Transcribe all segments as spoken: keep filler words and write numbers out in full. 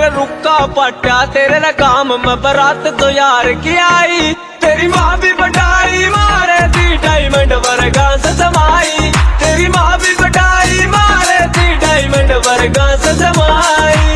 रुका पट्टा तेरे ना काम में बारात दो यार की आई। तेरी माँ भी बटाई मारे थी डायमंड वर्गा से समाई। तेरी माँ भी बटाई मारे थी डायमंड वर्गा से समाई।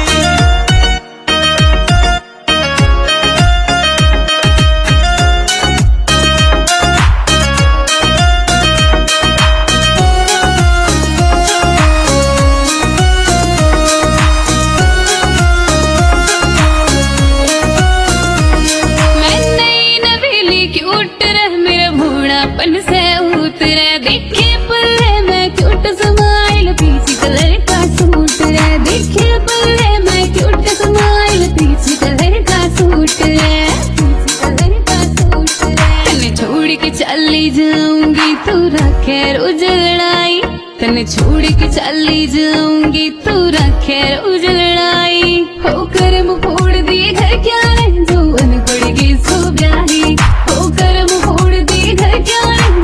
पन से उतरे देखे पल्ले में क्यूट स्माइल पीछे कलर का सूट रे। देखे पल्ले में क्यूट स्माइल पीछे कलर का सूट रे। पीछे कलर का सूट रे। तने छोड़ के चली जाऊंगी तू रखे रोज लड़ाई। तने छोड़ के चली जाऊंगी तू रखे रोज लड़ाई। हो कर्म फोड़ दिए घर क्या है जो अनपढ़ की सो ब्याही। हो कर्म फोड़ दिए घर क्या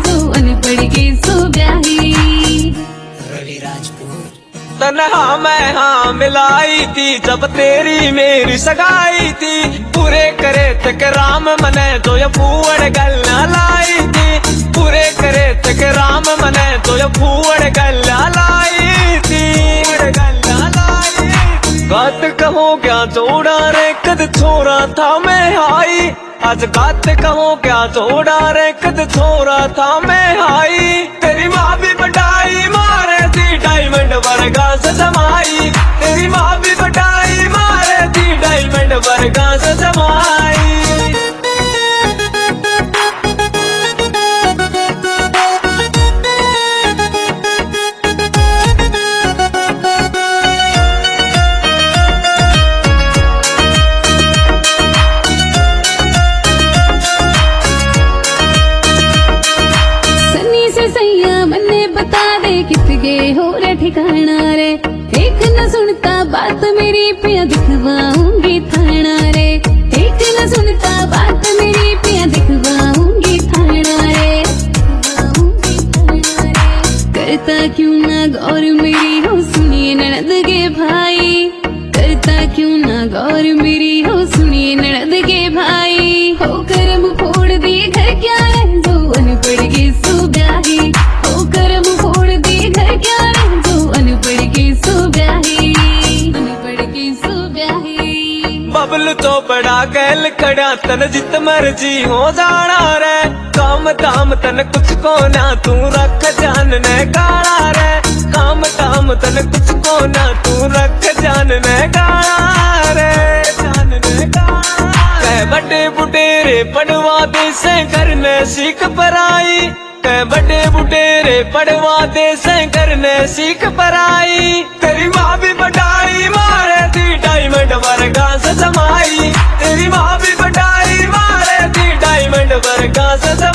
तन्हा मैं हाँ मिलाई थी जब तेरी मेरी सगाई थी। पूरे करे तक राम मने तो ये फूड़ गल्ला लाई थी। पूरे करे तक राम मने तो ये फूड़ गल्ला लाई थी। गल्ला लाई थी। बात कहो क्या जोड़ा रे कद छोरा था मैं हाई। आज बात कहो क्या जोड़ा रे कद छोरा था मैं हाई। तेरी माँ भी बटाई मारे थी डायमंड वर्गा से समाई। तेरी माँ भी बटाई मारे थी डायमंड वर्गा से समाई। कितगे हो रे ठिकाना रे। एक न सुनता बात मेरी पिया दिखवाऊंगी थाना रे। एक न सुनता बात मेरी पिया दिखवाऊंगी थाना रे। करता क्यों ना गौर मेरी हो सुनिए ननद के भाई। करता क्यों ना गौर मेरी हो सुनिए ननद के भाई। हो कर्म फोड़ दिए घर क्या है जो अनपढ़ के सो ब्याही। हो कर्म फोड़ घर क्या है जो अनपढ़ के सो ब्याही। अनपढ़ के सो ब्याही। बबल तो बड़ा गैल खड़ा तन जित मर्जी हो जाना रे। काम दाम तन कुछ को ना तू रख जान ने काला रे। काम दाम तन कुछ को ना तू रख जान ने काला रे। जान ने काला कह बड़े बुटेरे पड़वा दे से करने सीख पराई। कह बड़े बुटेरे पड़वा दे से करने सीख पराई। तेरी माँ भी बटाई मारे थी डायमंड वर्गा से समाई। तेरी माँ भी बटाई मारे थी डायमंड वर्गा से